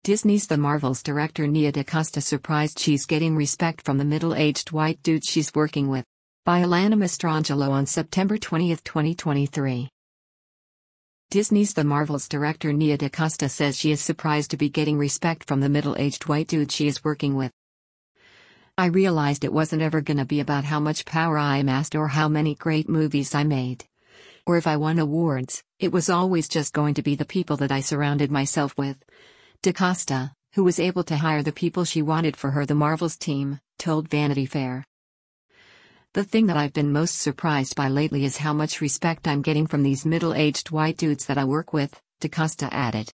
Disney's The Marvels director Nia DaCosta surprised she's getting respect from the middle-aged white dudes she's working with. By Alana Mastrangelo on September 20, 2023. Disney's The Marvels director Nia DaCosta says she is surprised to be getting respect from the middle-aged white dudes she is working with. I realized it wasn't ever gonna be about how much power I amassed or how many great movies I made. Or if I won awards, it was always just going to be the people that I surrounded myself with. DaCosta, who was able to hire the people she wanted for her The Marvels team, told Vanity Fair. The thing that I've been most surprised by lately is how much respect I'm getting from these middle-aged white dudes that I work with, DaCosta added.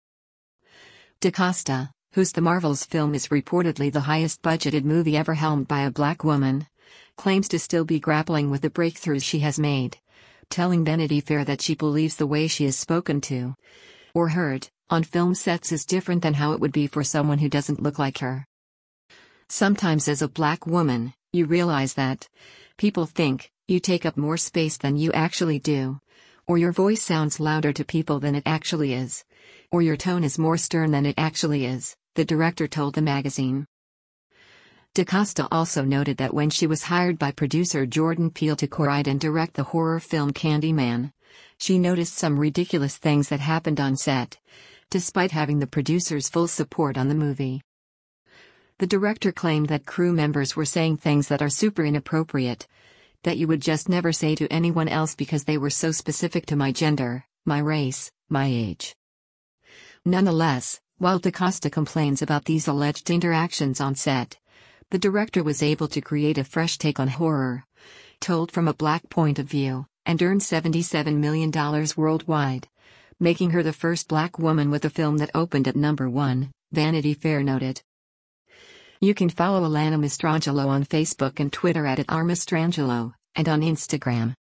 DaCosta, whose The Marvels film is reportedly the highest-budgeted movie ever helmed by a black woman, claims to still be grappling with the breakthroughs she has made, telling Vanity Fair that she believes the way she is spoken to, or heard, on film sets is different than how it would be for someone who doesn't look like her. Sometimes as a black woman, you realize that people think you take up more space than you actually do, or your voice sounds louder to people than it actually is, or your tone is more stern than it actually is, the director told the magazine. DaCosta also noted that when she was hired by producer Jordan Peele to co-write and direct the horror film Candyman, she noticed some ridiculous things that happened on set, despite having the producer's full support on the movie. The director claimed that crew members were saying things that are super inappropriate, that you would just never say to anyone else because they were so specific to my gender, my race, my age. Nonetheless, while DaCosta complains about these alleged interactions on set, the director was able to create a fresh take on horror, told from a black point of view, and earned $77 million worldwide, making her the first black woman with a film that opened at number 1, Vanity Fair noted. You can follow Alana Mastrangelo on Facebook and Twitter @RMastrangelo, and on Instagram